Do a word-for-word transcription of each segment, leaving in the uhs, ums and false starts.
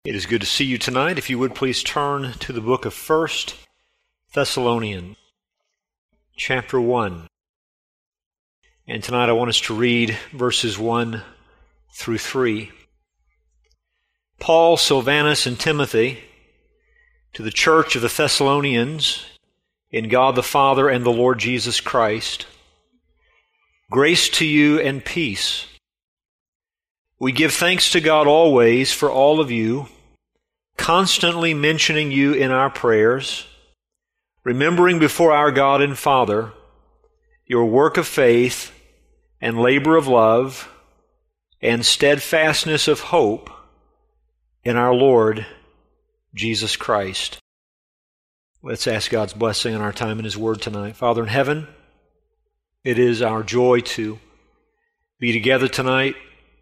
It is good to see you tonight. If you would please turn to the book of First Thessalonians, chapter one. And tonight I want us to read verses one through three. Paul, Silvanus, and Timothy, to the church of the Thessalonians, in God the Father and the Lord Jesus Christ, grace to you and peace. We give thanks to God always for all of you, constantly mentioning you in our prayers, remembering before our God and Father your work of faith and labor of love and steadfastness of hope in our Lord Jesus Christ. Let's ask God's blessing on our time in His Word tonight. Father in heaven, it is our joy to be together tonight.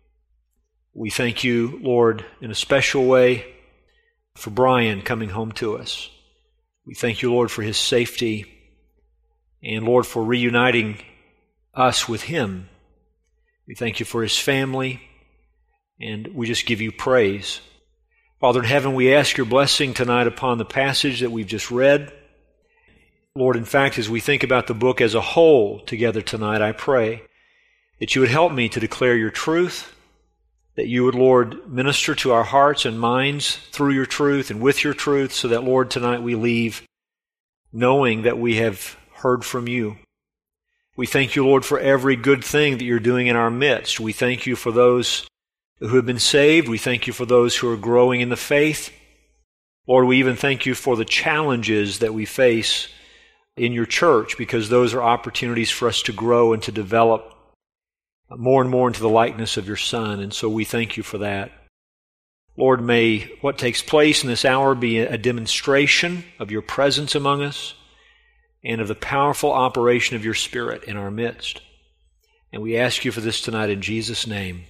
We thank you, Lord, in a special way for Brian coming home to us. We thank you, Lord, for his safety and, Lord, for reuniting us with him. We thank you for his family, and we just give you praise. Father in heaven, we ask your blessing tonight upon the passage that we've just read. Lord, in fact, as we think about the book as a whole together tonight, I pray that you would help me to declare your truth, that you would, Lord, minister to our hearts and minds through your truth and with your truth, so that, Lord, tonight we leave knowing that we have heard from you. We thank you, Lord, for every good thing that you're doing in our midst. We thank you for those who have been saved. We thank you for those who are growing in the faith. Lord, we even thank you for the challenges that we face in your church, because those are opportunities for us to grow and to develop more and more into the likeness of your Son, and so we thank you for that. Lord, may what takes place in this hour be a demonstration of your presence among us and of the powerful operation of your Spirit in our midst. And we ask you for this tonight in Jesus' name.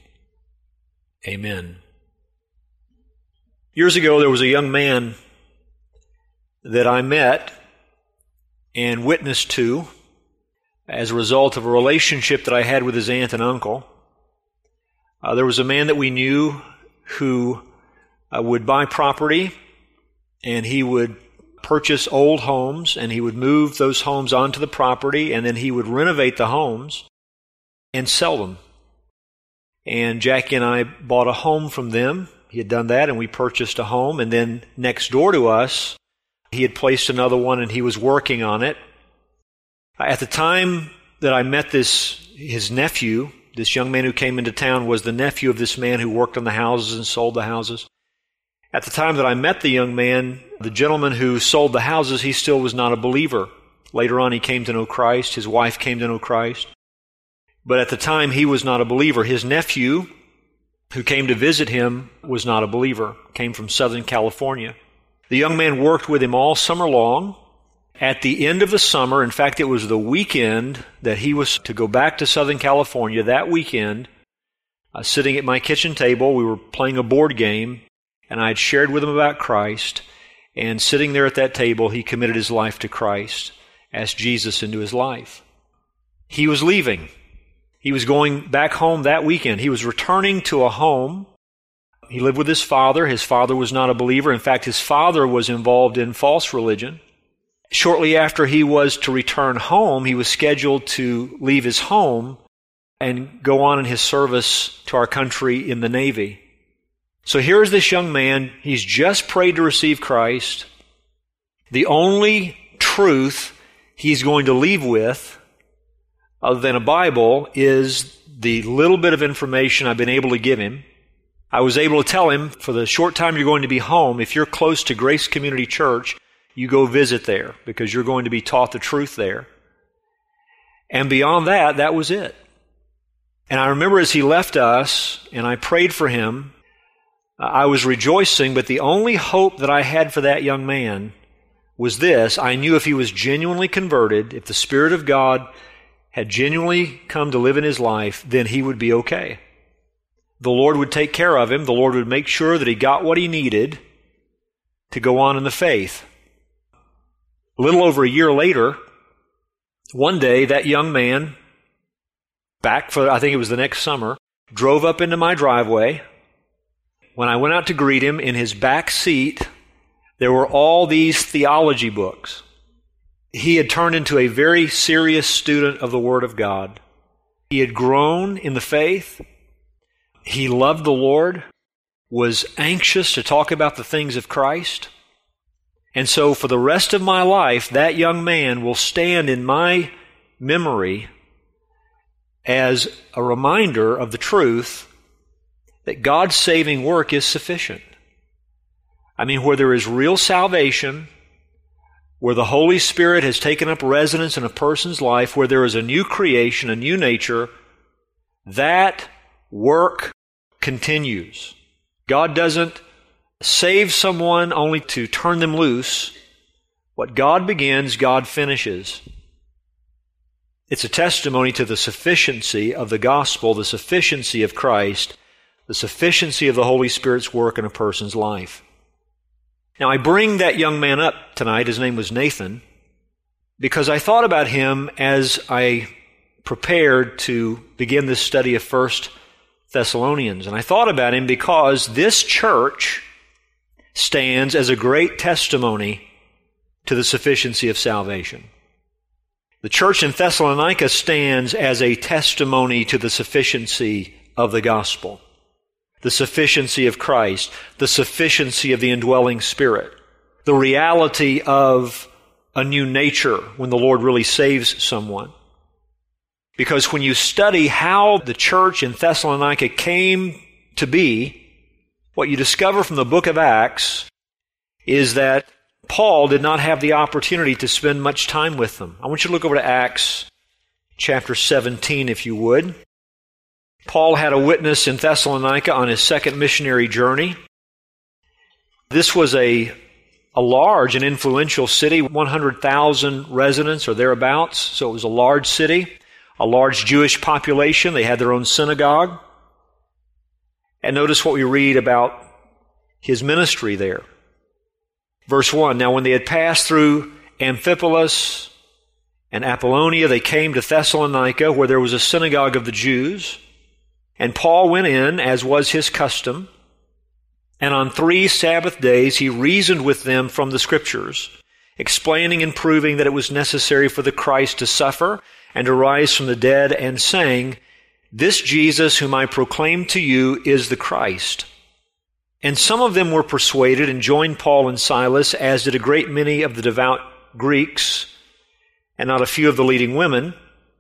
Amen. Years ago, there was a young man that I met and witnessed to as a result of a relationship that I had with his aunt and uncle. Uh, there was a man that we knew who uh, would buy property, and he would purchase old homes, and he would move those homes onto the property, and then he would renovate the homes and sell them. And Jackie and I bought a home from them. He had done that, and we purchased a home, and then next door to us, he had placed another one, and he was working on it. At the time that I met this, his nephew, this young man who came into town was the nephew of this man who worked on the houses and sold the houses. At the time that I met the young man, the gentleman who sold the houses, he still was not a believer. Later on, he came to know Christ. His wife came to know Christ. But at the time, he was not a believer. His nephew, who came to visit him, was not a believer, came from Southern California. The young man worked with him all summer long. At the end of the summer, in fact, it was the weekend that he was to go back to Southern California. That weekend, uh, sitting at my kitchen table, we were playing a board game, and I had shared with him about Christ. And sitting there at that table, he committed his life to Christ, asked Jesus into his life. He was leaving. He was going back home that weekend. He was returning to a home. He lived with his father. His father was not a believer. In fact, his father was involved in false religion. Shortly after he was to return home, he was scheduled to leave his home and go on in his service to our country in the Navy. So here's this young man. He's just prayed to receive Christ. The only truth he's going to leave with, other than a Bible, is the little bit of information I've been able to give him. I was able to tell him, for the short time you're going to be home, if you're close to Grace Community Church, you go visit there, because you're going to be taught the truth there. And beyond that, that was it. And I remember as he left us, and I prayed for him, I was rejoicing, but the only hope that I had for that young man was this. I knew if he was genuinely converted, if the Spirit of God had genuinely come to live in his life, then he would be okay. The Lord would take care of him. The Lord would make sure that he got what he needed to go on in the faith. A little over a year later, one day that young man, back for, I think it was the next summer, drove up into my driveway, when I went out to greet him, in his back seat, there were all these theology books. He had turned into a very serious student of the Word of God. He had grown in the faith. He loved the Lord, was anxious to talk about the things of Christ. And so for the rest of my life, that young man will stand in my memory as a reminder of the truth that God's saving work is sufficient. I mean, where there is real salvation, where the Holy Spirit has taken up residence in a person's life, where there is a new creation, a new nature, that work continues. God doesn't save someone only to turn them loose. What God begins, God finishes. It's a testimony to the sufficiency of the gospel, the sufficiency of Christ, the sufficiency of the Holy Spirit's work in a person's life. Now, I bring that young man up tonight, his name was Nathan, because I thought about him as I prepared to begin this study of First Thessalonians. And I thought about him because this church stands as a great testimony to the sufficiency of salvation. The church in Thessalonica stands as a testimony to the sufficiency of the gospel, the sufficiency of Christ, the sufficiency of the indwelling Spirit, the reality of a new nature when the Lord really saves someone. Because when you study how the church in Thessalonica came to be, what you discover from the book of Acts is that Paul did not have the opportunity to spend much time with them. I want you to look over to Acts chapter seventeen, if you would. Paul had a witness in Thessalonica on his second missionary journey. This was a, a large and influential city, one hundred thousand residents or thereabouts, so it was a large city, a large Jewish population. They had their own synagogue. And notice what we read about his ministry there. Verse one, now when they had passed through Amphipolis and Apollonia, they came to Thessalonica, where there was a synagogue of the Jews. And Paul went in, as was his custom, and on three Sabbath days he reasoned with them from the Scriptures, explaining and proving that it was necessary for the Christ to suffer and to rise from the dead, and saying, this Jesus whom I proclaim to you is the Christ. And some of them were persuaded and joined Paul and Silas, as did a great many of the devout Greeks, and not a few of the leading women.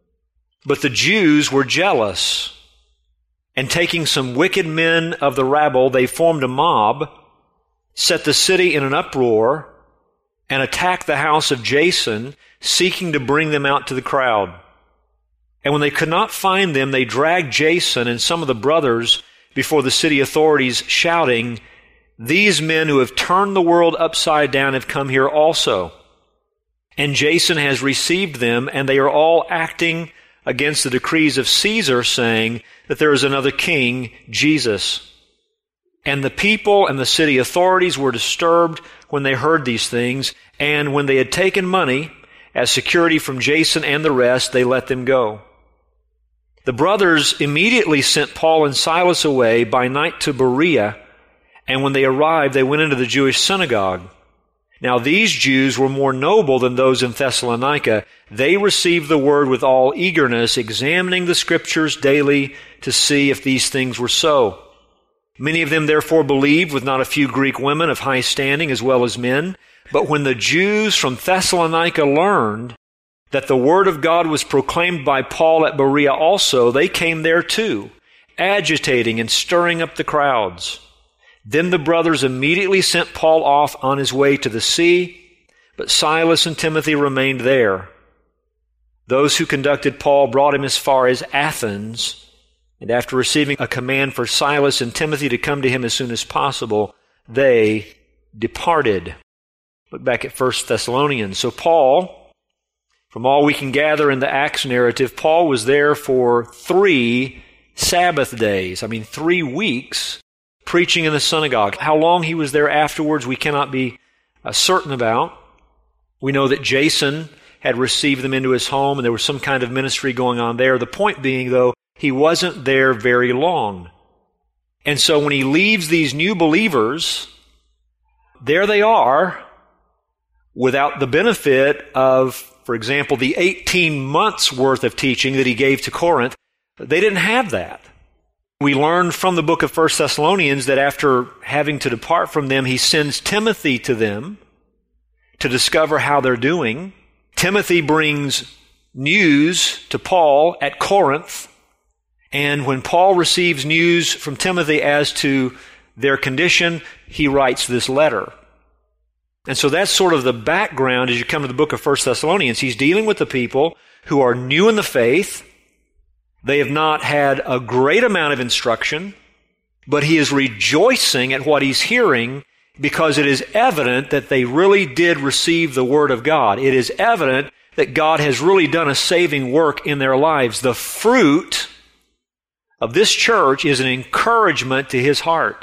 But the Jews were jealous, and taking some wicked men of the rabble, they formed a mob, set the city in an uproar, and attacked the house of Jason, seeking to bring them out to the crowd. And when they could not find them, they dragged Jason and some of the brothers before the city authorities, shouting, these men who have turned the world upside down have come here also. And Jason has received them, and they are all acting against the decrees of Caesar, saying that there is another king, Jesus. And the people and the city authorities were disturbed when they heard these things, and when they had taken money as security from Jason and the rest, they let them go. The brothers immediately sent Paul and Silas away by night to Berea, and when they arrived, they went into the Jewish synagogue. Now these Jews were more noble than those in Thessalonica. They received the word with all eagerness, examining the Scriptures daily to see if these things were so. Many of them therefore believed, with not a few Greek women of high standing as well as men. But when the Jews from Thessalonica learned that the word of God was proclaimed by Paul at Berea also, they came there too, agitating and stirring up the crowds. Then the brothers immediately sent Paul off on his way to the sea, but Silas and Timothy remained there. Those who conducted Paul brought him as far as Athens, and after receiving a command for Silas and Timothy to come to him as soon as possible, they departed. Look back at First Thessalonians. So Paul, from all we can gather in the Acts narrative, Paul was there for three Sabbath days. I mean, three weeks preaching in the synagogue. How long he was there afterwards, we cannot be uh, certain about. We know that Jason had received them into his home, and there was some kind of ministry going on there. The point being, though, he wasn't there very long. And so when he leaves these new believers, there they are without the benefit of, for example, the eighteen months worth of teaching that he gave to Corinth. They didn't have that. We learned from the book of First Thessalonians that after having to depart from them, he sends Timothy to them to discover how they're doing. Timothy brings news to Paul at Corinth, and when Paul receives news from Timothy as to their condition, he writes this letter. And so that's sort of the background as you come to the book of First Thessalonians. He's dealing with the people who are new in the faith. They have not had a great amount of instruction, but he is rejoicing at what he's hearing because it is evident that they really did receive the Word of God. It is evident that God has really done a saving work in their lives. The fruit of this church is an encouragement to his heart.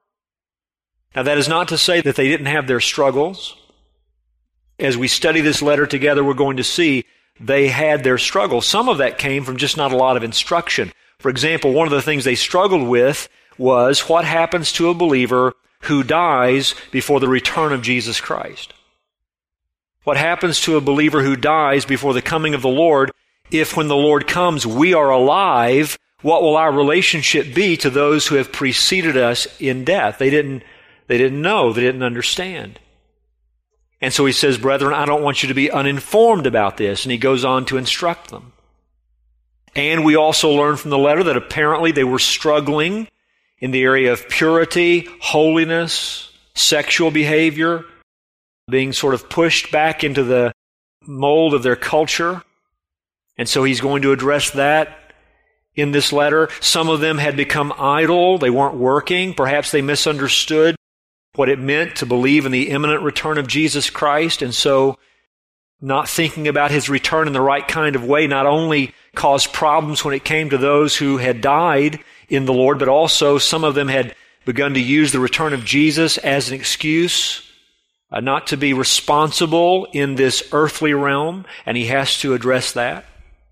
Now, that is not to say that they didn't have their struggles. As we study this letter together, we're going to see they had their struggles. Some of that came from just not a lot of instruction. For example, one of the things they struggled with was what happens to a believer who dies before the return of Jesus Christ. What happens to a believer who dies before the coming of the Lord if when the Lord comes we are alive? What will our relationship be to those who have preceded us in death? They didn't, they didn't know. They didn't understand. And so he says, brethren, I don't want you to be uninformed about this. And he goes on to instruct them. And we also learn from the letter that apparently they were struggling in the area of purity, holiness, sexual behavior, being sort of pushed back into the mold of their culture. And so he's going to address that in this letter. Some of them had become idle. They weren't working. Perhaps they misunderstood what it meant to believe in the imminent return of Jesus Christ. And so not thinking about his return in the right kind of way not only caused problems when it came to those who had died in the Lord, but also some of them had begun to use the return of Jesus as an excuse uh, not to be responsible in this earthly realm, and he has to address that.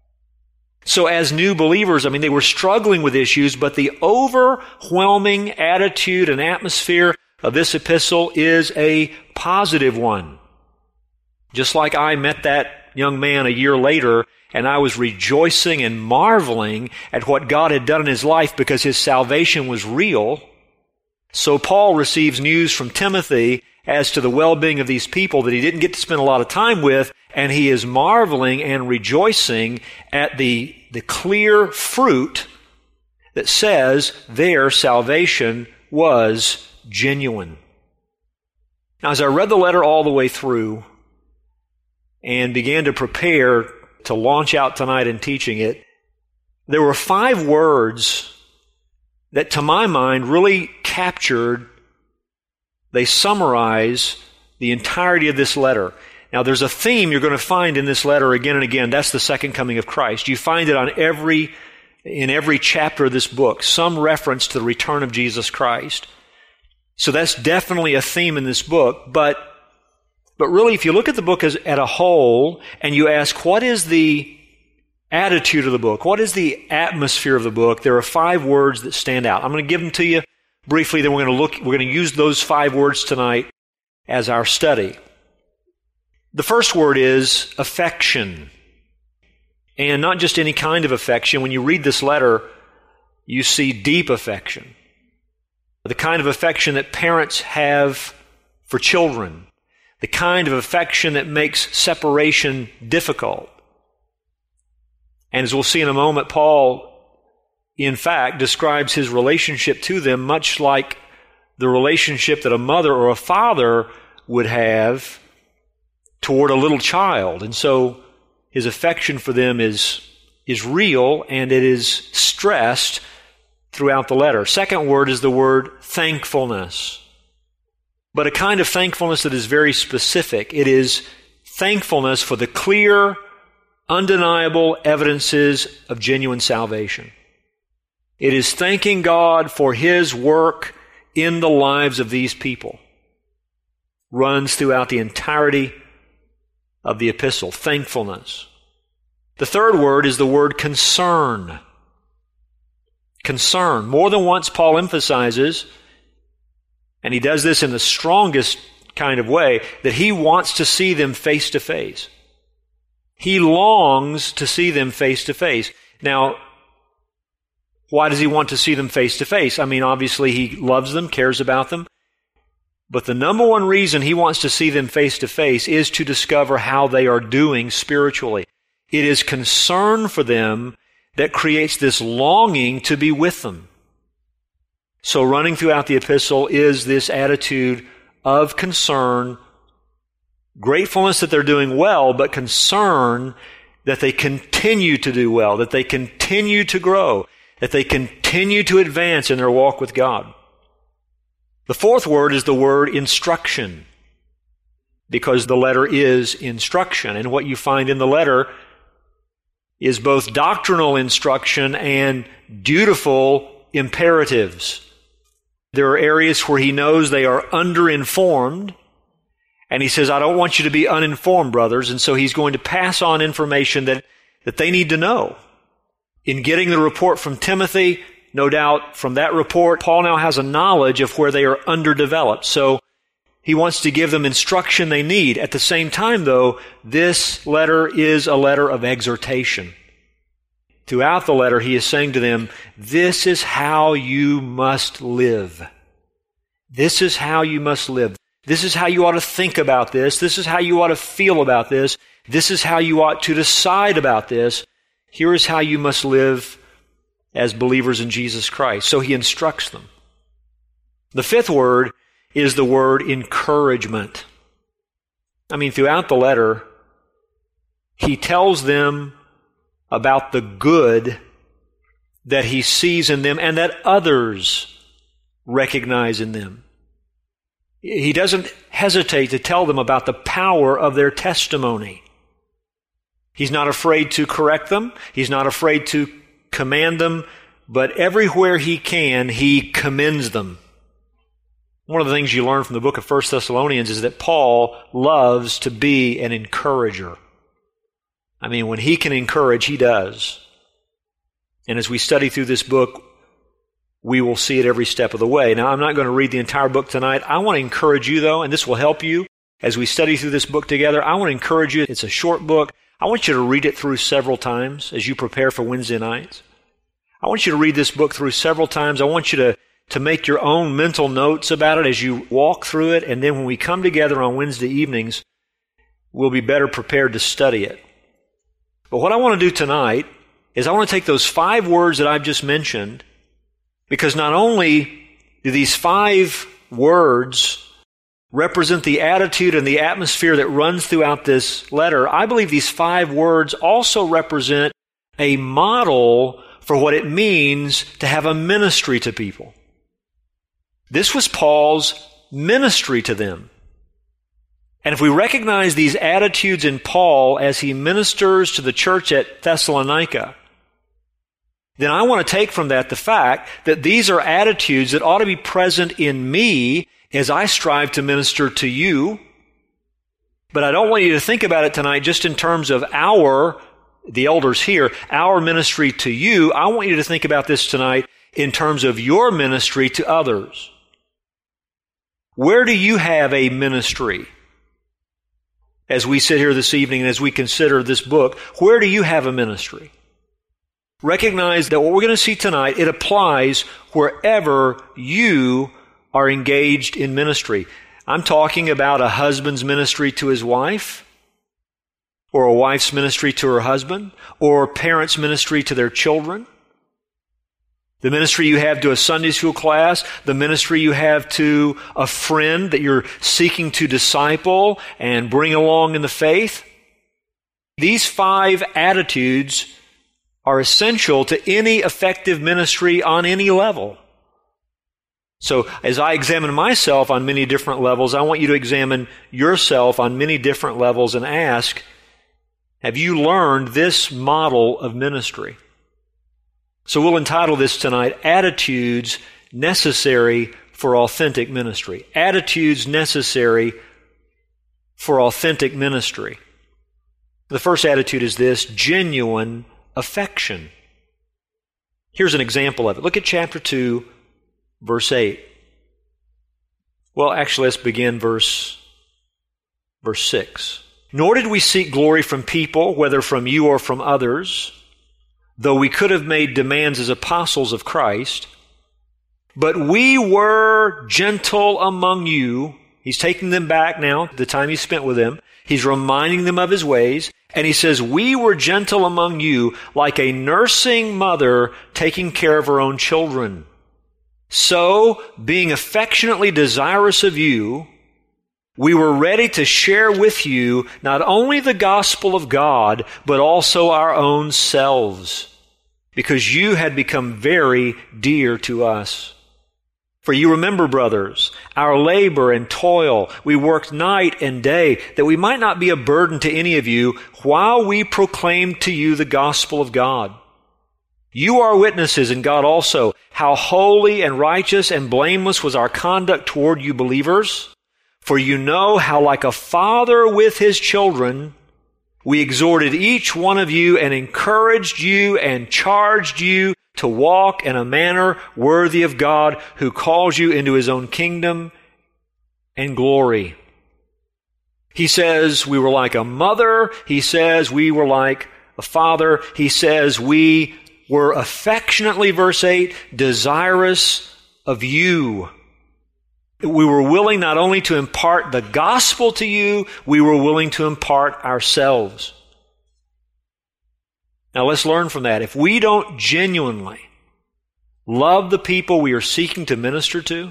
So as new believers, I mean, they were struggling with issues, but the overwhelming attitude and atmosphere of this epistle is a positive one. Just like I met that young man a year later, and I was rejoicing and marveling at what God had done in his life because his salvation was real, so Paul receives news from Timothy as to the well-being of these people that he didn't get to spend a lot of time with, and he is marveling and rejoicing at the, the clear fruit that says their salvation was genuine. Now, as I read the letter all the way through and began to prepare to launch out tonight in teaching it, there were five words that, to my mind, really captured, they summarize the entirety of this letter. Now, there's a theme you're going to find in this letter again and again. That's the second coming of Christ. You find it on every, in every chapter of this book, some reference to the return of Jesus Christ. So that's definitely a theme in this book. But, but really, if you look at the book as at a whole and you ask, what is the attitude of the book? What is the atmosphere of the book? There are five words that stand out. I'm going to give them to you briefly, then we're going to look, we're going to use those five words tonight as our study. The first word is affection. And not just any kind of affection. When you read this letter, you see deep affection. The kind of affection that parents have for children. The kind of affection that makes separation difficult. And as we'll see in a moment, Paul, in fact, describes his relationship to them much like the relationship that a mother or a father would have toward a little child. And so his affection for them is, is real, and it is stressed throughout the letter. Second word is the word thankfulness. But a kind of thankfulness that is very specific. It is thankfulness for the clear, undeniable evidences of genuine salvation. It is thanking God for his work in the lives of these people. Runs throughout the entirety of the epistle. Thankfulness. The third word is the word concern. Concern. More than once, Paul emphasizes, and he does this in the strongest kind of way, that he wants to see them face to face. He longs to see them face to face. Now, why does he want to see them face to face? I mean, obviously he loves them, cares about them. But the number one reason he wants to see them face to face is to discover how they are doing spiritually. It is concern for them that creates this longing to be with them. So running throughout the epistle is this attitude of concern, gratefulness that they're doing well, but concern that they continue to do well, that they continue to grow, that they continue to advance in their walk with God. The fourth word is the word instruction, because the letter is instruction. And what you find in the letter is both doctrinal instruction and dutiful imperatives. There are areas where he knows they are underinformed, and he says, I don't want you to be uninformed, brothers. And so he's going to pass on information that, that they need to know. In getting the report from Timothy, no doubt from that report, Paul now has a knowledge of where they are underdeveloped. So he wants to give them instruction they need. At the same time, though, this letter is a letter of exhortation. Throughout the letter, he is saying to them, this is how you must live. This is how you must live. This is how you ought to think about this. This is how you ought to feel about this. This is how you ought to decide about this. Here is how you must live as believers in Jesus Christ. So he instructs them. The fifth word is the word encouragement. I mean, throughout the letter, he tells them about the good that he sees in them and that others recognize in them. He doesn't hesitate to tell them about the power of their testimony. He's not afraid to correct them. He's not afraid to command them, but everywhere he can, he commends them. One of the things you learn from the book of First Thessalonians is that Paul loves to be an encourager. I mean, when he can encourage, he does. And as we study through this book, we will see it every step of the way. Now, I'm not going to read the entire book tonight. I want to encourage you, though, and this will help you as we study through this book together. I want to encourage you. It's a short book. I want you to read it through several times as you prepare for Wednesday nights. I want you to read this book through several times. I want you to, to make your own mental notes about it as you walk through it. And then when we come together on Wednesday evenings, we'll be better prepared to study it. But what I want to do tonight is I want to take those five words that I've just mentioned, because not only do these five words represent the attitude and the atmosphere that runs throughout this letter, I believe these five words also represent a model for what it means to have a ministry to people. This was Paul's ministry to them. And if we recognize these attitudes in Paul as he ministers to the church at Thessalonica, then I want to take from that the fact that these are attitudes that ought to be present in me as I strive to minister to you. But I don't want you to think about it tonight just in terms of our, the elders here, our ministry to you. I want you to think about this tonight in terms of your ministry to others. Where do you have a ministry? As we sit here this evening and as we consider this book, where do you have a ministry? Recognize that what we're going to see tonight, it applies wherever you are engaged in ministry. I'm talking about a husband's ministry to his wife, or a wife's ministry to her husband, or a parent's ministry to their children. The ministry you have to a Sunday school class, the ministry you have to a friend that you're seeking to disciple and bring along in the faith. These five attitudes are essential to any effective ministry on any level. So as I examine myself on many different levels, I want you to examine yourself on many different levels and ask, have you learned this model of ministry? So we'll entitle this tonight, Attitudes Necessary for Authentic Ministry. Attitudes Necessary for Authentic Ministry. The first attitude is this, genuine affection. Here's an example of it. Look at chapter two, verse eight. Well, actually, let's begin verse, verse six. Nor did we seek glory from people, whether from you or from others, though we could have made demands as apostles of Christ. But we were gentle among you. He's taking them back now, the time he spent with them. He's reminding them of his ways. And he says, we were gentle among you like a nursing mother taking care of her own children. So, being affectionately desirous of you, we were ready to share with you not only the gospel of God, but also our own selves, because you had become very dear to us. For you remember, brothers, our labor and toil. We worked night and day, that we might not be a burden to any of you, while we proclaimed to you the gospel of God. You are witnesses, and God also, how holy and righteous and blameless was our conduct toward you believers. For you know how, like a father with his children, we exhorted each one of you and encouraged you and charged you to walk in a manner worthy of God, who calls you into his own kingdom and glory. He says we were like a mother. He says we were like a father. He says we were affectionately, verse eight, desirous of you. We were willing not only to impart the gospel to you, we were willing to impart ourselves. Now let's learn from that. If we don't genuinely love the people we are seeking to minister to,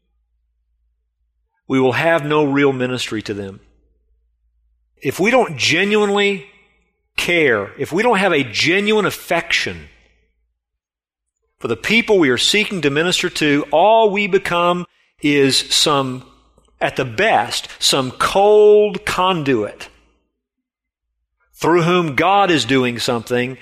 we will have no real ministry to them. If we don't genuinely care, if we don't have a genuine affection for the people we are seeking to minister to, all we become is some, at the best, some cold conduit through whom God is doing something,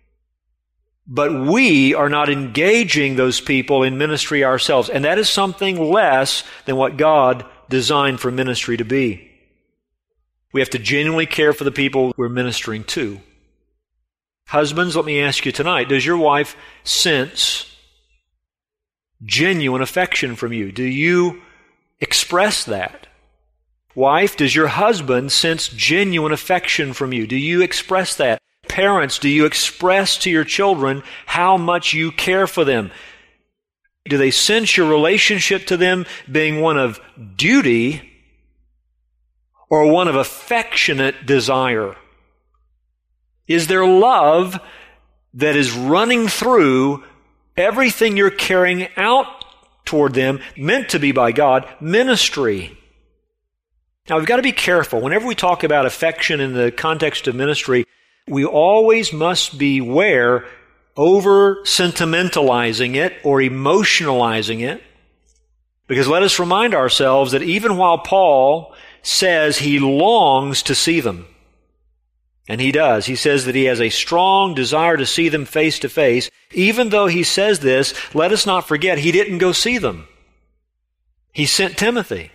but we are not engaging those people in ministry ourselves. And that is something less than what God designed for ministry to be. We have to genuinely care for the people we're ministering to. Husbands, let me ask you tonight, does your wife sense genuine affection from you? Do you express that? Wife, does your husband sense genuine affection from you? Do you express that? Parents, do you express to your children how much you care for them? Do they sense your relationship to them being one of duty or one of affectionate desire? Is there love that is running through everything you're carrying out toward them, meant to be by God, ministry? Now, we've got to be careful. Whenever we talk about affection in the context of ministry, we always must beware over sentimentalizing it or emotionalizing it. Because let us remind ourselves that even while Paul says he longs to see them, and he does, he says that he has a strong desire to see them face to face, even though he says this, let us not forget he didn't go see them. He sent Timothy.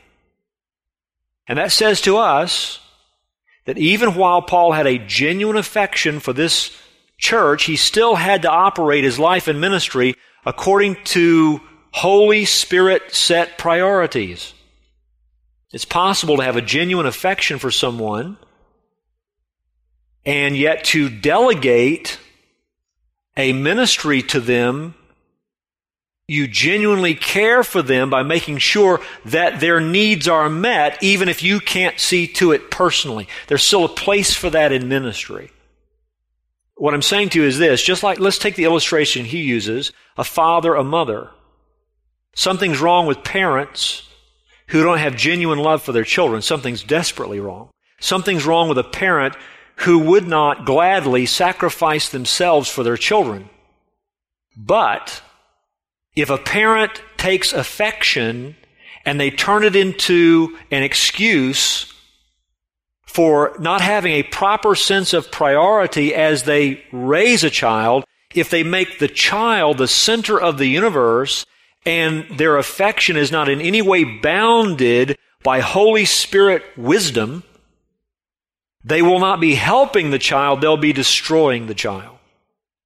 And that says to us that even while Paul had a genuine affection for this church, he still had to operate his life and ministry according to Holy Spirit set priorities. It's possible to have a genuine affection for someone and yet to delegate a ministry to them. You genuinely care for them by making sure that their needs are met, even if you can't see to it personally. There's still a place for that in ministry. What I'm saying to you is this, just like, let's take the illustration he uses, a father, a mother. Something's wrong with parents who don't have genuine love for their children. Something's desperately wrong. Something's wrong with a parent who would not gladly sacrifice themselves for their children. But if a parent takes affection and they turn it into an excuse for not having a proper sense of priority as they raise a child, if they make the child the center of the universe and their affection is not in any way bounded by Holy Spirit wisdom, they will not be helping the child, they'll be destroying the child.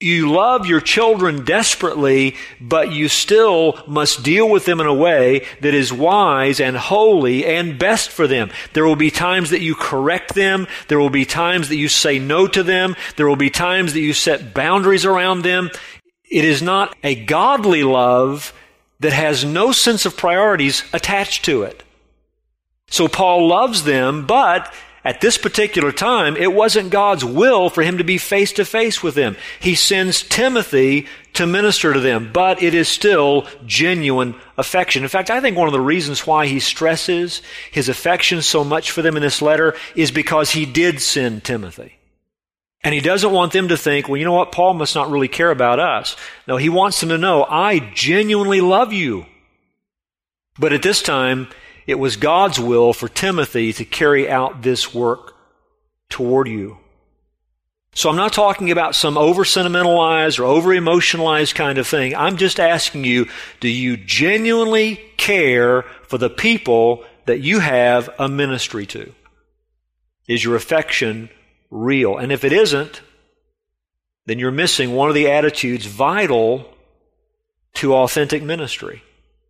You love your children desperately, but you still must deal with them in a way that is wise and holy and best for them. There will be times that you correct them. There will be times that you say no to them. There will be times that you set boundaries around them. It is not a godly love that has no sense of priorities attached to it. So Paul loves them, but at this particular time, it wasn't God's will for him to be face to face with them. He sends Timothy to minister to them, but it is still genuine affection. In fact, I think one of the reasons why he stresses his affection so much for them in this letter is because he did send Timothy. And he doesn't want them to think, well, you know what, Paul must not really care about us. No, he wants them to know, I genuinely love you. But at this time, it was God's will for Timothy to carry out this work toward you. So I'm not talking about some over-sentimentalized or over-emotionalized kind of thing. I'm just asking you, do you genuinely care for the people that you have a ministry to? Is your affection real? And if it isn't, then you're missing one of the attitudes vital to authentic ministry.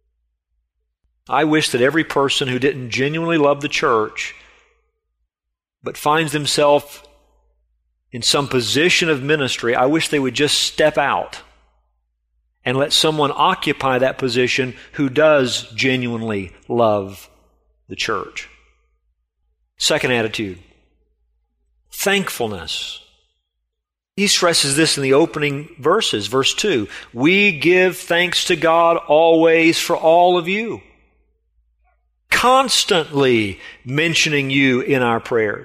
I wish that every person who didn't genuinely love the church but finds themselves in some position of ministry, I wish they would just step out and let someone occupy that position who does genuinely love the church. Second attitude, thankfulness. He stresses this in the opening verses, verse two. We give thanks to God always for all of you, constantly mentioning you in our prayers,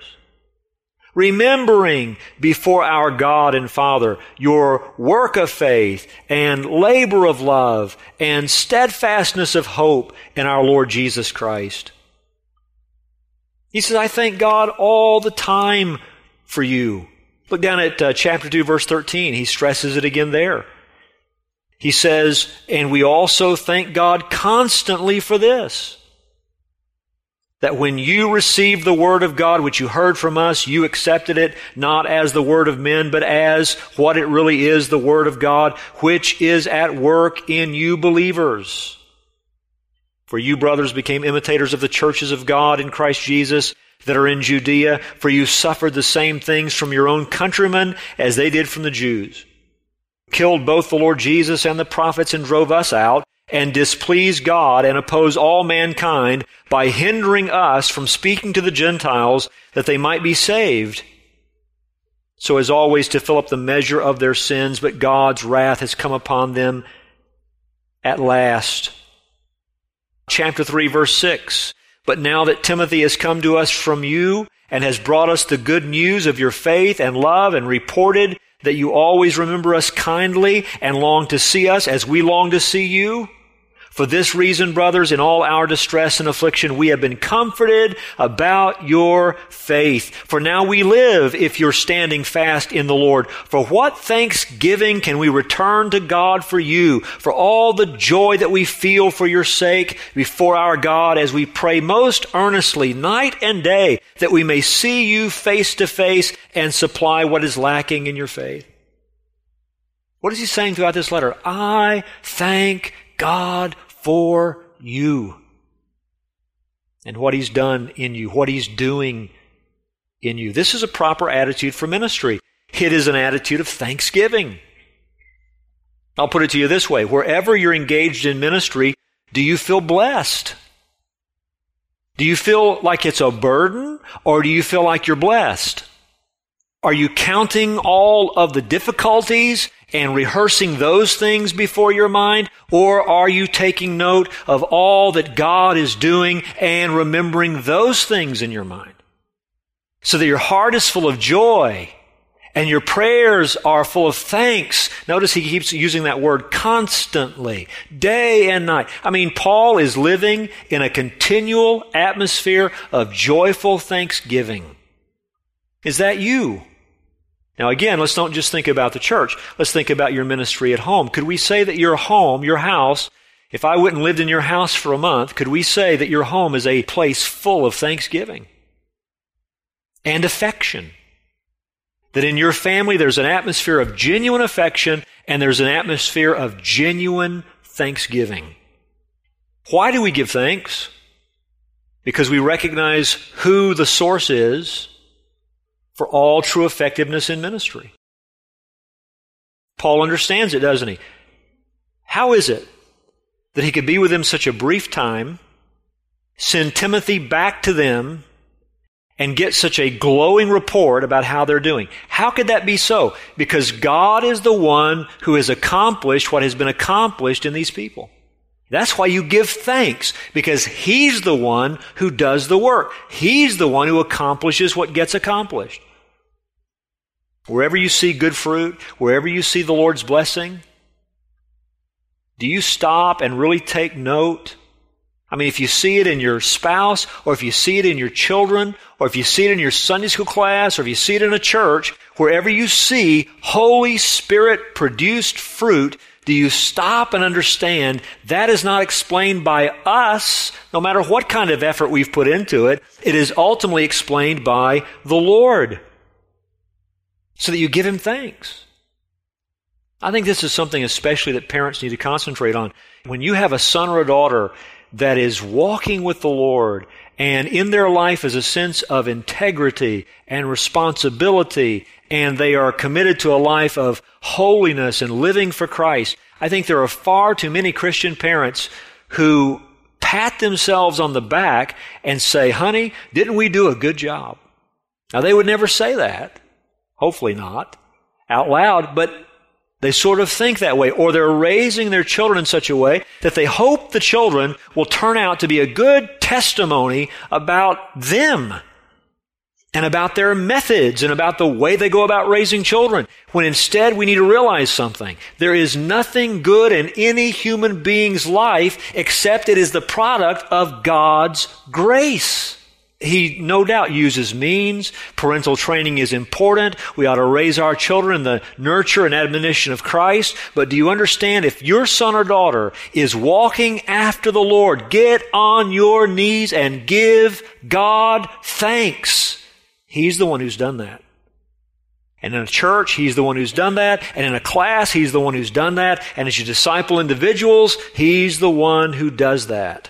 remembering before our God and Father your work of faith and labor of love and steadfastness of hope in our Lord Jesus Christ. He says, I thank God all the time for you. Look down at uh, chapter two, verse thirteen. He stresses it again there. He says, and we also thank God constantly for this, that when you received the word of God, which you heard from us, you accepted it not as the word of men, but as what it really is, the word of God, which is at work in you believers. For you, brothers, became imitators of the churches of God in Christ Jesus that are in Judea, for you suffered the same things from your own countrymen as they did from the Jews. Killed both the Lord Jesus and the prophets and drove us out, and displease God and oppose all mankind by hindering us from speaking to the Gentiles that they might be saved. So as always to fill up the measure of their sins, but God's wrath has come upon them at last. Chapter three, verse six. But now that Timothy has come to us from you and has brought us the good news of your faith and love and reported that you always remember us kindly and long to see us as we long to see you, for this reason, brothers, in all our distress and affliction, we have been comforted about your faith. For now we live if you're standing fast in the Lord. For what thanksgiving can we return to God for you, for all the joy that we feel for your sake before our God as we pray most earnestly night and day that we may see you face to face and supply what is lacking in your faith. What is he saying throughout this letter? I thank God for you and what he's done in you, what he's doing in you. This is a proper attitude for ministry. It is an attitude of thanksgiving. I'll put it to you this way. Wherever you're engaged in ministry, do you feel blessed? Do you feel like it's a burden, or do you feel like you're blessed? Are you counting all of the difficulties and rehearsing those things before your mind? Or are you taking note of all that God is doing and remembering those things in your mind? So that your heart is full of joy and your prayers are full of thanks. Notice he keeps using that word constantly, day and night. I mean, Paul is living in a continual atmosphere of joyful thanksgiving. Is that you? Now again, let's don't just think about the church. Let's think about your ministry at home. Could we say that your home, your house, if I went and lived in your house for a month, could we say that your home is a place full of thanksgiving and affection? That in your family there's an atmosphere of genuine affection and there's an atmosphere of genuine thanksgiving. Why do we give thanks? Because we recognize who the source is for all true effectiveness in ministry. Paul understands it, doesn't he? How is it that he could be with them such a brief time, send Timothy back to them, and get such a glowing report about how they're doing? How could that be so? Because God is the one who has accomplished what has been accomplished in these people. That's why you give thanks, because He's the one who does the work. He's the one who accomplishes what gets accomplished. Wherever you see good fruit, wherever you see the Lord's blessing, do you stop and really take note? I mean, if you see it in your spouse, or if you see it in your children, or if you see it in your Sunday school class, or if you see it in a church, wherever you see Holy Spirit produced fruit, do you stop and understand that is not explained by us, no matter what kind of effort we've put into it. It is ultimately explained by the Lord, so that you give Him thanks. I think this is something especially that parents need to concentrate on. When you have a son or a daughter that is walking with the Lord, and in their life is a sense of integrity and responsibility, and they are committed to a life of holiness and living for Christ, I think there are far too many Christian parents who pat themselves on the back and say, honey, didn't we do a good job? Now, they would never say that, hopefully not, out loud, but they sort of think that way, or they're raising their children in such a way that they hope the children will turn out to be a good testimony about them and about their methods and about the way they go about raising children, when instead we need to realize something. There is nothing good in any human being's life except it is the product of God's grace. He no doubt uses means. Parental training is important. We ought to raise our children in the nurture and admonition of Christ. But do you understand, if your son or daughter is walking after the Lord, get on your knees and give God thanks. He's the one who's done that. And in a church, He's the one who's done that. And in a class, He's the one who's done that. And as you disciple individuals, He's the one who does that.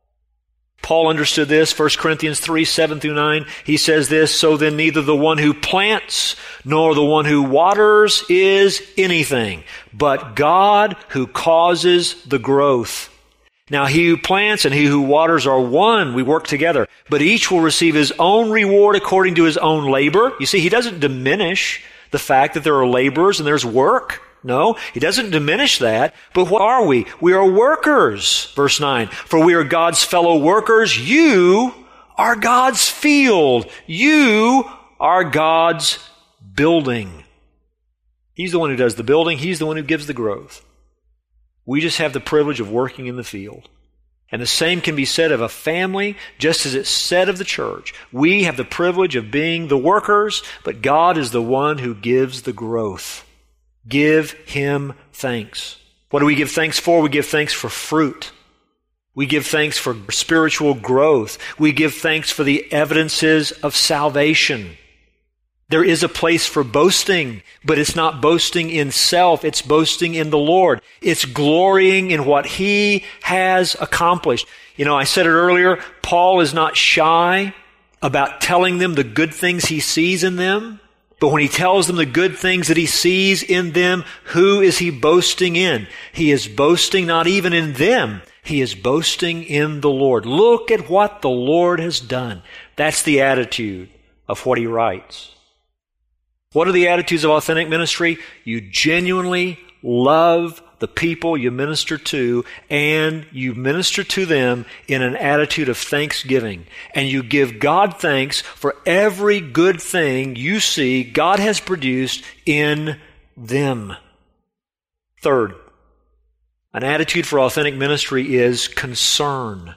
Paul understood this, First Corinthians three, seven through nine. He says this, so then neither the one who plants nor the one who waters is anything, but God who causes the growth. Now he who plants and he who waters are one. We work together. But each will receive his own reward according to his own labor. You see, he doesn't diminish the fact that there are laborers and there's work. No, he doesn't diminish that. But what are we? We are workers. Verse nine. For we are God's fellow workers. You are God's field. You are God's building. He's the one who does the building. He's the one who gives the growth. We just have the privilege of working in the field. And the same can be said of a family, just as it's said of the church. We have the privilege of being the workers, but God is the one who gives the growth. Give Him thanks. What do we give thanks for? We give thanks for fruit. We give thanks for spiritual growth. We give thanks for the evidences of salvation. There is a place for boasting, but it's not boasting in self. It's boasting in the Lord. It's glorying in what He has accomplished. You know, I said it earlier, Paul is not shy about telling them the good things he sees in them. But when he tells them the good things that he sees in them, who is he boasting in? He is boasting not even in them. He is boasting in the Lord. Look at what the Lord has done. That's the attitude of what he writes. What are the attitudes of authentic ministry? You genuinely love the people you minister to, and you minister to them in an attitude of thanksgiving. And you give God thanks for every good thing you see God has produced in them. Third, an attitude for authentic ministry is concern.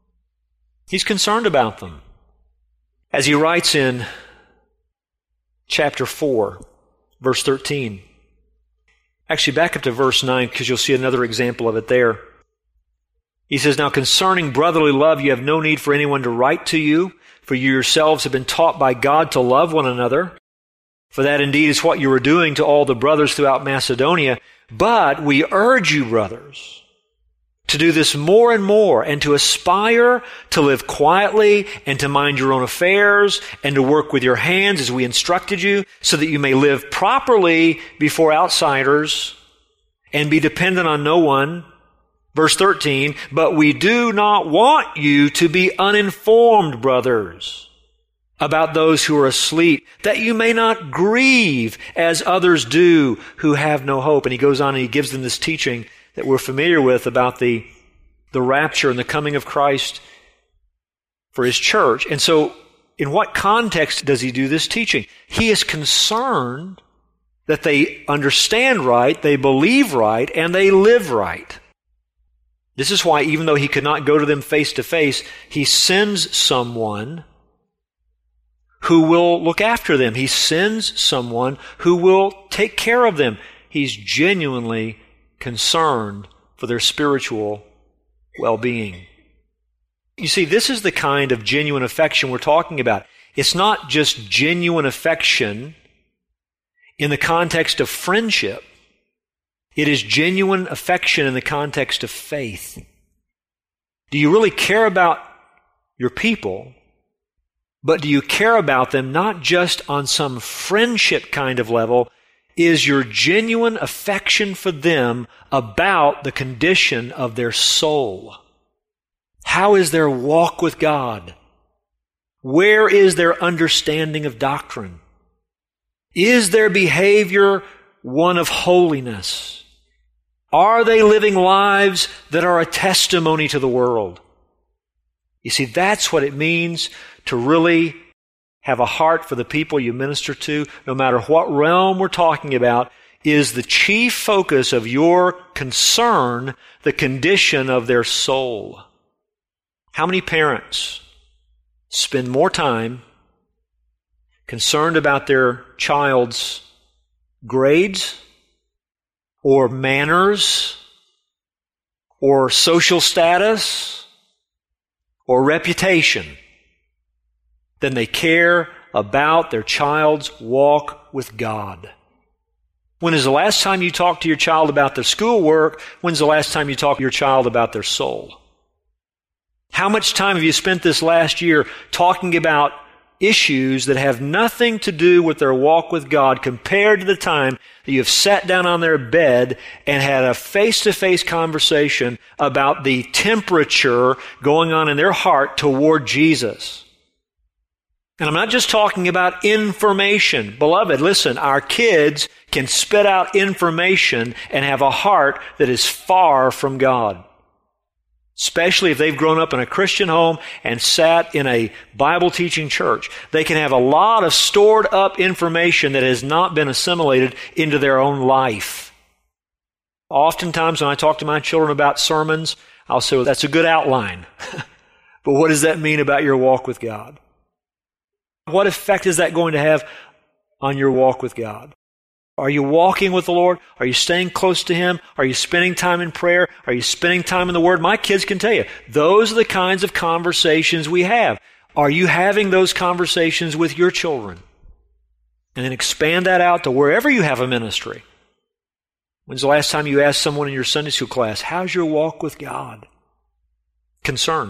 He's concerned about them. As he writes in chapter four, verse thirteen, actually, back up to verse nine, because you'll see another example of it there. He says, now concerning brotherly love, you have no need for anyone to write to you, for you yourselves have been taught by God to love one another. for that indeed is what you were doing to all the brothers throughout Macedonia. But we urge you, brothers, to do this more and more, and to aspire to live quietly, and to mind your own affairs, and to work with your hands as we instructed you, so that you may live properly before outsiders and be dependent on no one. Verse thirteen, but we do not want you to be uninformed, brothers, about those who are asleep, that you may not grieve as others do who have no hope. And he goes on and he gives them this teaching that we're familiar with about the, the rapture and the coming of Christ for His church. And so, in what context does he do this teaching? He is concerned that they understand right, they believe right, and they live right. This is why, even though he could not go to them face to face, he sends someone who will look after them. He sends someone who will take care of them. He's genuinely concerned for their spiritual well-being. You see, this is the kind of genuine affection we're talking about. It's not just genuine affection in the context of friendship. It is genuine affection in the context of faith. Do you really care about your people, but do you care about them not just on some friendship kind of level? Is your genuine affection for them about the condition of their soul? How is their walk with God? Where is their understanding of doctrine? Is their behavior one of holiness? Are they living lives that are a testimony to the world? You see, that's what it means to really have a heart for the people you minister to, no matter what realm we're talking about. Is the chief focus of your concern the condition of their soul? How many parents spend more time concerned about their child's grades or manners or social status or reputation than they care about their child's walk with God? When is the last time you talked to your child about their schoolwork? When's the last time you talked to your child about their soul? How much time have you spent this last year talking about issues that have nothing to do with their walk with God compared to the time that you have sat down on their bed and had a face-to-face conversation about the temperature going on in their heart toward Jesus? And I'm not just talking about information. Beloved, listen, our kids can spit out information and have a heart that is far from God. Especially if they've grown up in a Christian home and sat in a Bible-teaching church. They can have a lot of stored up information that has not been assimilated into their own life. Oftentimes when I talk to my children about sermons, I'll say, well, that's a good outline. But what does that mean about your walk with God? What effect is that going to have on your walk with God? Are you walking with the Lord? Are you staying close to Him? Are you spending time in prayer? Are you spending time in the Word? My kids can tell you, those are the kinds of conversations we have. Are you having those conversations with your children? And then expand that out to wherever you have a ministry. When's the last time you asked someone in your Sunday school class, how's your walk with God? Concern.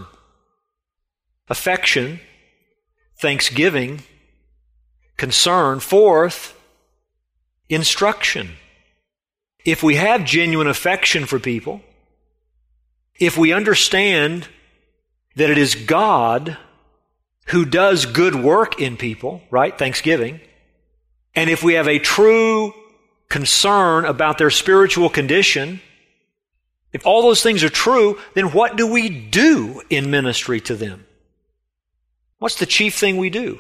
Affection. Thanksgiving. Concern. Fourth, instruction. If we have genuine affection for people, if we understand that it is God who does good work in people, right? Thanksgiving. And if we have a true concern about their spiritual condition, if all those things are true, then what do we do in ministry to them? What's the chief thing we do?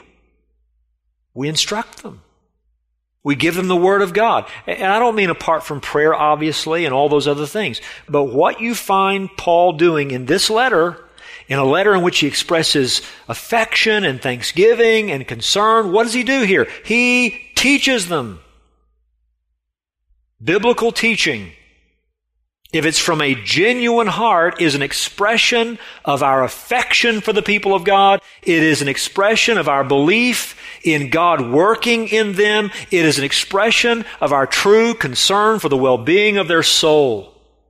We instruct them. We give them the Word of God. And I don't mean apart from prayer, obviously, and all those other things. But what you find Paul doing in this letter, in a letter in which he expresses affection and thanksgiving and concern, what does he do here? He teaches them. Biblical teaching if it's from a genuine heart, is an expression of our affection for the people of God. It is an expression of our belief in God working in them. It is an expression of our true concern for the well-being of their soul.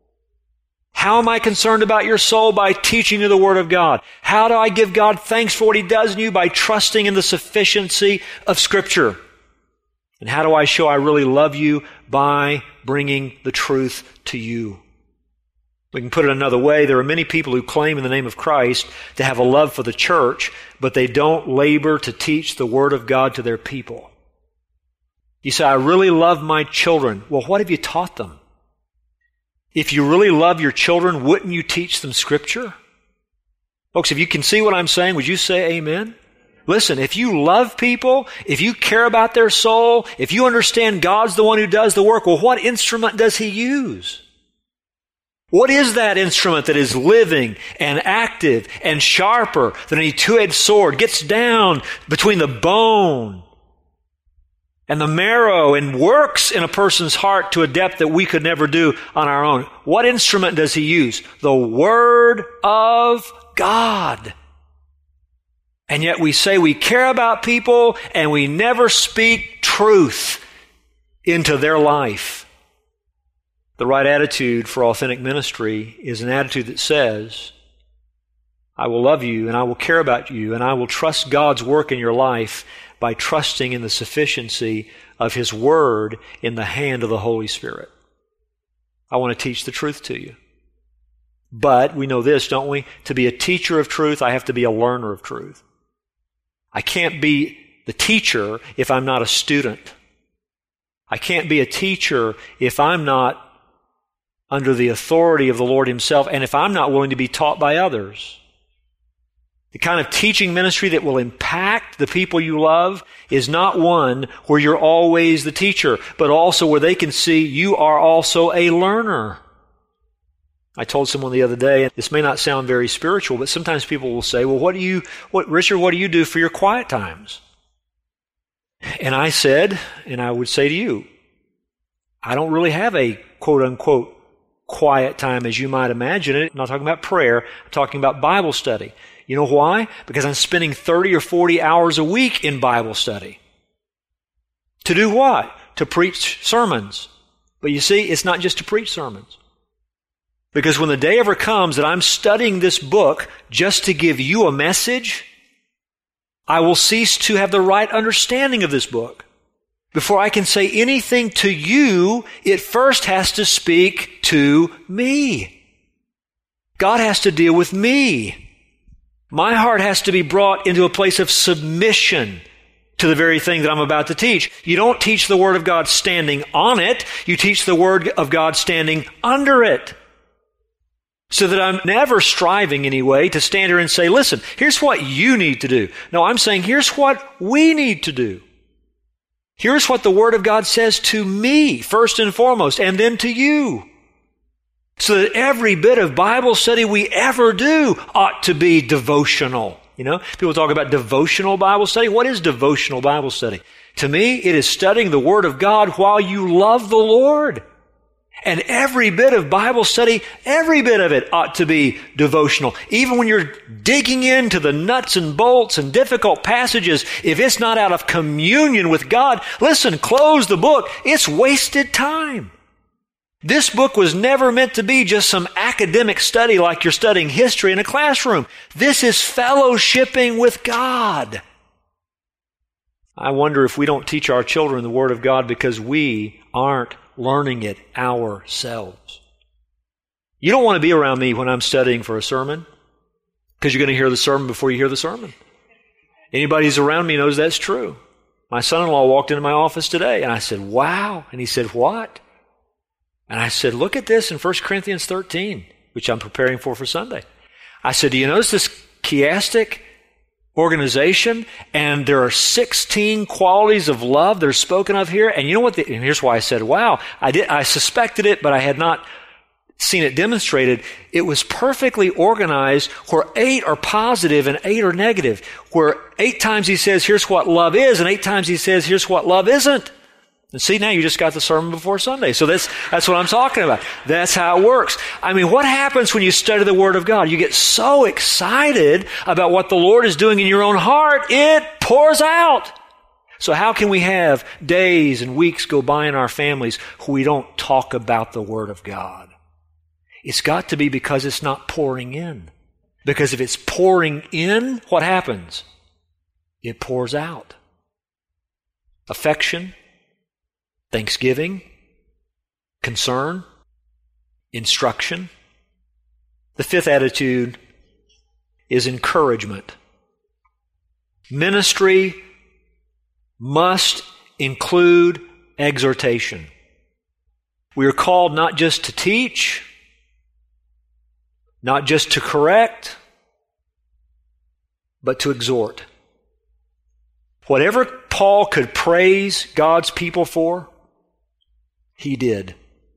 How am I concerned about your soul? By teaching you the Word of God. How do I give God thanks for what He does in you? By trusting in the sufficiency of Scripture. And how do I show I really love you? By bringing the truth to you. We can put it another way. There are many people who claim in the name of Christ to have a love for the church, but they don't labor to teach the Word of God to their people. You say, I really love my children. Well, what have you taught them? If you really love your children, wouldn't you teach them Scripture? Folks, if you can see what I'm saying, would you say amen? Listen, if you love people, if you care about their soul, if you understand God's the one who does the work, well, what instrument does He use? What is that instrument that is living and active and sharper than any two-edged sword, gets down between the bone and the marrow and works in a person's heart to a depth that we could never do on our own? What instrument does He use? The Word of God. And yet we say we care about people and we never speak truth into their life. The right attitude for authentic ministry is an attitude that says, I will love you and I will care about you and I will trust God's work in your life by trusting in the sufficiency of His Word in the hand of the Holy Spirit. I want to teach the truth to you. But we know this, don't we? To be a teacher of truth, I have to be a learner of truth. I can't be the teacher if I'm not a student. I can't be a teacher if I'm not under the authority of the Lord Himself and if I'm not willing to be taught by others. The kind of teaching ministry that will impact the people you love is not one where you're always the teacher, but also where they can see you are also a learner. I told someone the other day, and this may not sound very spiritual, but sometimes people will say, well, what do you, what, Richard, what do you do for your quiet times? And I said, and I would say to you, I don't really have a quote unquote quiet time as you might imagine it. I'm not talking about prayer. I'm talking about Bible study. You know why? Because I'm spending thirty or forty hours a week in Bible study. To do what? To preach sermons. But you see, it's not just to preach sermons. Because when the day ever comes that I'm studying this book just to give you a message, I will cease to have the right understanding of this book. Before I can say anything to you, it first has to speak to me. God has to deal with me. My heart has to be brought into a place of submission to the very thing that I'm about to teach. You don't teach the Word of God standing on it. You teach the Word of God standing under it. So that I'm never striving anyway to stand here and say, listen, here's what you need to do. No, I'm saying here's what we need to do. Here's what the Word of God says to me, first and foremost, and then to you. So that every bit of Bible study we ever do ought to be devotional. You know, people talk about devotional Bible study. What is devotional Bible study? To me, it is studying the Word of God while you love the Lord. And every bit of Bible study, every bit of it ought to be devotional. Even when you're digging into the nuts and bolts and difficult passages, if it's not out of communion with God, listen, close the book. It's wasted time. This book was never meant to be just some academic study like you're studying history in a classroom. This is fellowshipping with God. I wonder if we don't teach our children the Word of God because we aren't learning it ourselves. You don't want to be around me when I'm studying for a sermon because you're going to hear the sermon before you hear the sermon. Anybody who's around me knows that's true. My son-in-law walked into my office today and I said, wow. And he said, what? And I said, look at this in First Corinthians thirteen, which I'm preparing for for Sunday. I said, do you notice this chiastic organization, and there are sixteen qualities of love that are spoken of here? And you know what? The, and here's why I said, wow. I did. I suspected it, but I had not seen it demonstrated. It was perfectly organized where eight are positive and eight are negative. Where eight times he says, here's what love is, and eight times he says, here's what love isn't. And see, now you just got the sermon before Sunday. So that's, that's what I'm talking about. That's how it works. I mean, what happens when you study the Word of God? You get so excited about what the Lord is doing in your own heart, it pours out. So how can we have days and weeks go by in our families where we don't talk about the Word of God? It's got to be because it's not pouring in. Because if it's pouring in, what happens? It pours out. Affection, thanksgiving, concern, instruction. The fifth attitude is encouragement. Ministry must include exhortation. We are called not just to teach, not just to correct, but to exhort. Whatever Paul could praise God's people for, he did.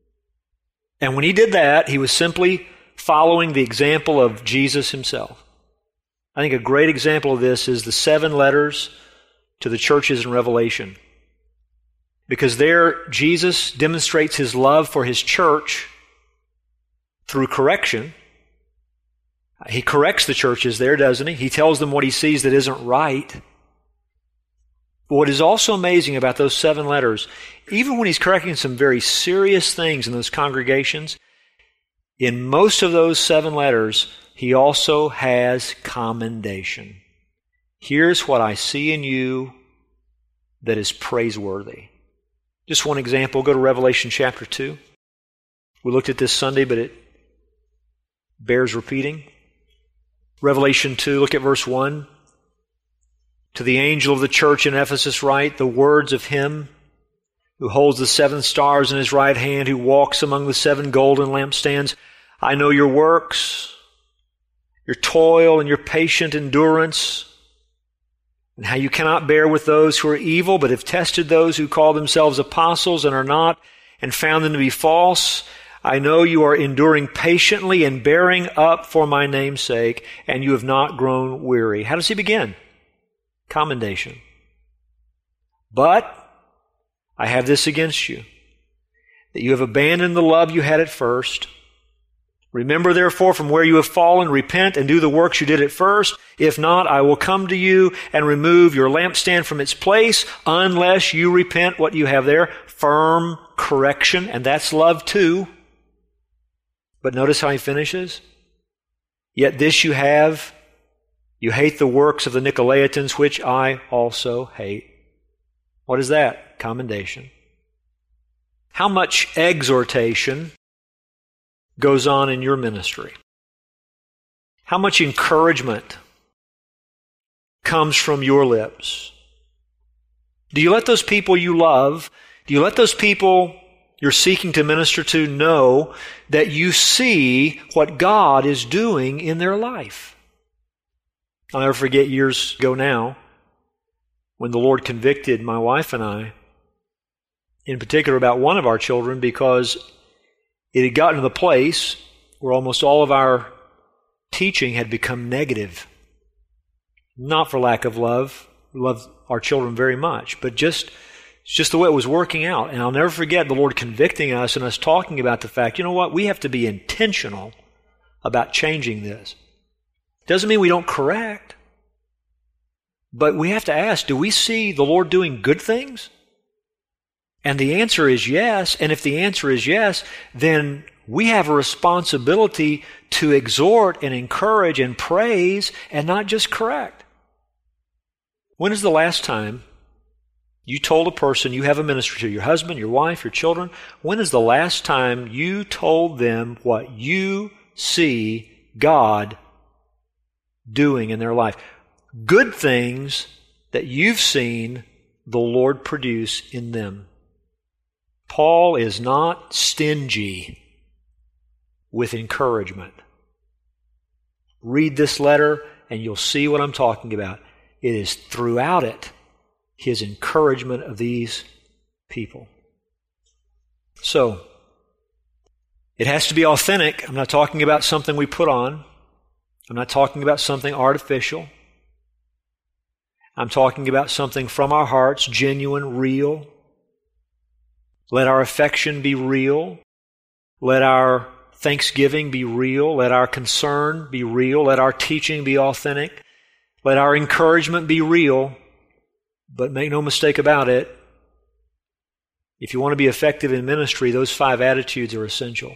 And when he did that, he was simply following the example of Jesus himself. I think a great example of this is the seven letters to the churches in Revelation. Because there, Jesus demonstrates his love for his church through correction. He corrects the churches there, doesn't he? He tells them what he sees that isn't right. But what is also amazing about those seven letters, even when he's correcting some very serious things in those congregations, in most of those seven letters, he also has commendation. Here's what I see in you that is praiseworthy. Just one example, go to Revelation chapter two. We looked at this Sunday, but it bears repeating. Revelation two, look at verse one. To the angel of the church in Ephesus write the words of him who holds the seven stars in his right hand, who walks among the seven golden lampstands. I know your works, your toil and your patient endurance, and how you cannot bear with those who are evil, but have tested those who call themselves apostles and are not, and found them to be false. I know you are enduring patiently and bearing up for my name's sake, and you have not grown weary. How does he begin? Commendation. But I have this against you, that you have abandoned the love you had at first. Remember, therefore, from where you have fallen, repent and do the works you did at first. If not, I will come to you and remove your lampstand from its place, unless you repent. What you have there? Firm correction, and that's love too. But notice how he finishes. Yet this you have, you hate the works of the Nicolaitans, which I also hate. What is that? Commendation. How much exhortation goes on in your ministry? How much encouragement comes from your lips? Do you let those people you love, do you let those people you're seeking to minister to know that you see what God is doing in their life? I'll never forget years ago now when the Lord convicted my wife and I, in particular about one of our children, because it had gotten to the place where almost all of our teaching had become negative. Not for lack of love. We love our children very much, but just it's just the way it was working out. And I'll never forget the Lord convicting us and us talking about the fact, you know what, we have to be intentional about changing this. Doesn't mean we don't correct, but we have to ask, do we see the Lord doing good things? And the answer is yes. And if the answer is yes, then we have a responsibility to exhort and encourage and praise and not just correct. When is the last time you told a person you have a ministry to, your husband, your wife, your children, when is the last time you told them what you see God doing in their life? Good things that you've seen the Lord produce in them. Paul is not stingy with encouragement. Read this letter and you'll see what I'm talking about. It is throughout it his encouragement of these people. So, it has to be authentic. I'm not talking about something we put on. I'm not talking about something artificial. I'm talking about something from our hearts, genuine, real. Let our affection be real. Let our thanksgiving be real. Let our concern be real. Let our teaching be authentic. Let our encouragement be real. But make no mistake about it, if you want to be effective in ministry, those five attitudes are essential.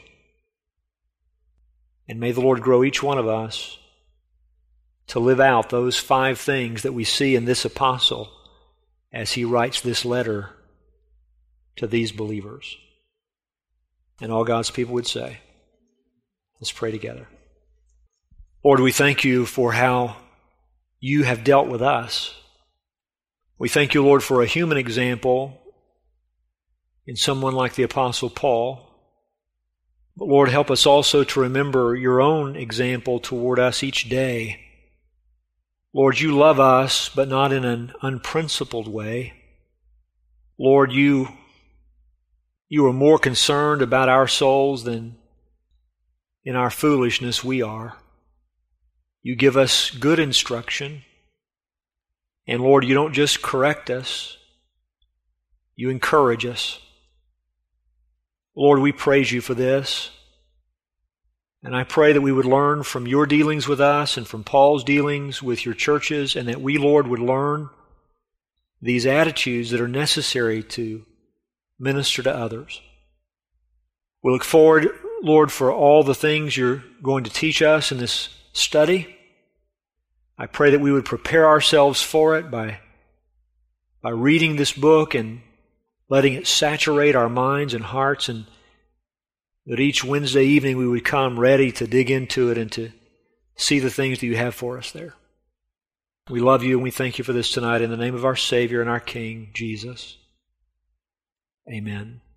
And may the Lord grow each one of us to live out those five things that we see in this apostle as he writes this letter to these believers. And all God's people would say, let's pray together. Lord, we thank you for how you have dealt with us. We thank you, Lord, for a human example in someone like the Apostle Paul. But Lord, help us also to remember your own example toward us each day. Lord, you love us, but not in an unprincipled way. Lord, you, you are more concerned about our souls than in our foolishness we are. You give us good instruction. And Lord, you don't just correct us, you encourage us. Lord, we praise you for this. And I pray that we would learn from your dealings with us and from Paul's dealings with your churches, and that we, Lord, would learn these attitudes that are necessary to minister to others. We look forward, Lord, for all the things you're going to teach us in this study. I pray that we would prepare ourselves for it by, by reading this book and letting it saturate our minds and hearts, and that each Wednesday evening we would come ready to dig into it and to see the things that you have for us there. We love you and we thank you for this tonight in the name of our Savior and our King, Jesus. Amen.